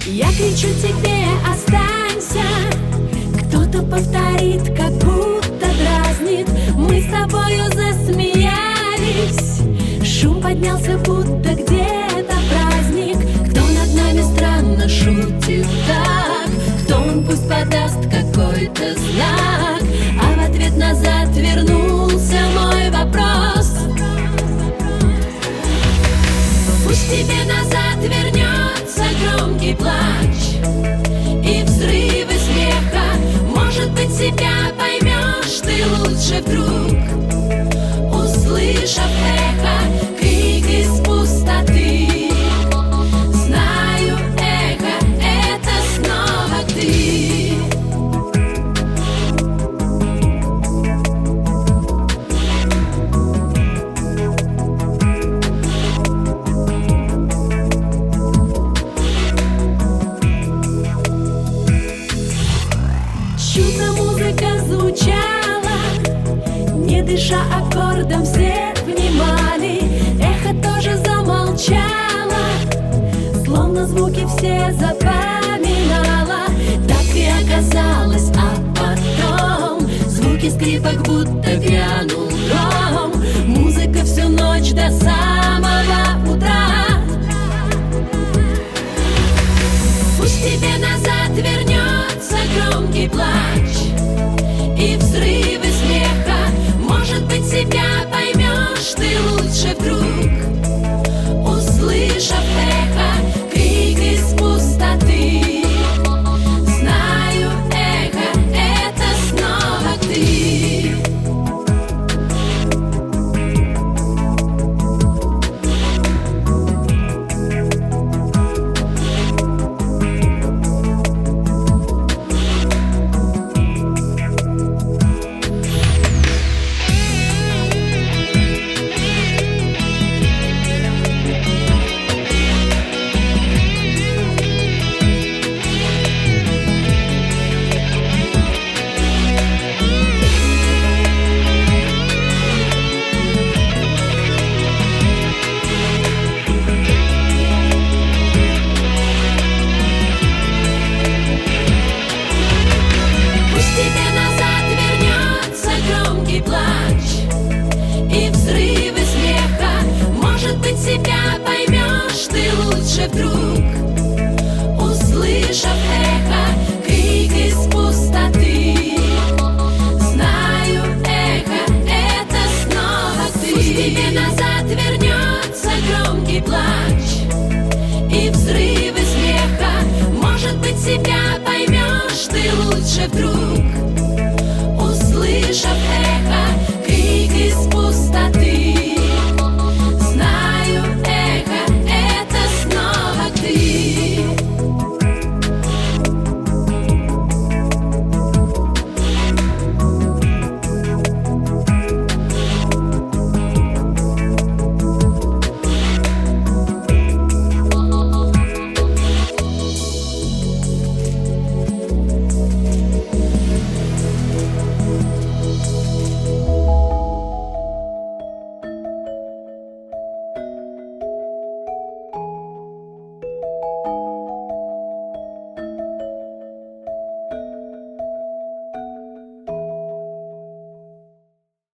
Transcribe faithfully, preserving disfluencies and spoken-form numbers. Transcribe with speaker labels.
Speaker 1: Я кричу тебе: останься. Кто-то повторит, как будто дразнит. Мы с тобою засмеялись. Шум поднялся, будто где-то праздник. Кто над нами странно шутит так? Кто он, пусть подаст какой-то знак. А в ответ назад вернулся мой вопрос. Пусть тебе назад вернется громкий плач и взрывы смеха. Может быть, себя поймешь ты лучше вдруг, услышав эхо, крик из пустоты. Знаю, эхо — это снова ты. Чудно музыка звучала, не дыша аккордом все внимали. Эхо тоже замолчало, словно звуки все запоминала. Так и оказалось, а потом звуки скрипок будто грянул гром. Музыка всю ночь до самого утра. Пусть тебе назад вернется громкий плач и взрывы смеха. Может быть, себя поймешь ты лучше вдруг, услышав эхо, крик из пустоты. Знаю, эхо — это снова ты. Себя поймешь ты лучше вдруг, услышав эхо, крик из пустоты. Знаю, эхо — это снова ты. Пусть тебе назад вернется громкий плач и взрывы смеха. Может быть, себя поймешь ты лучше вдруг, услышав эхо.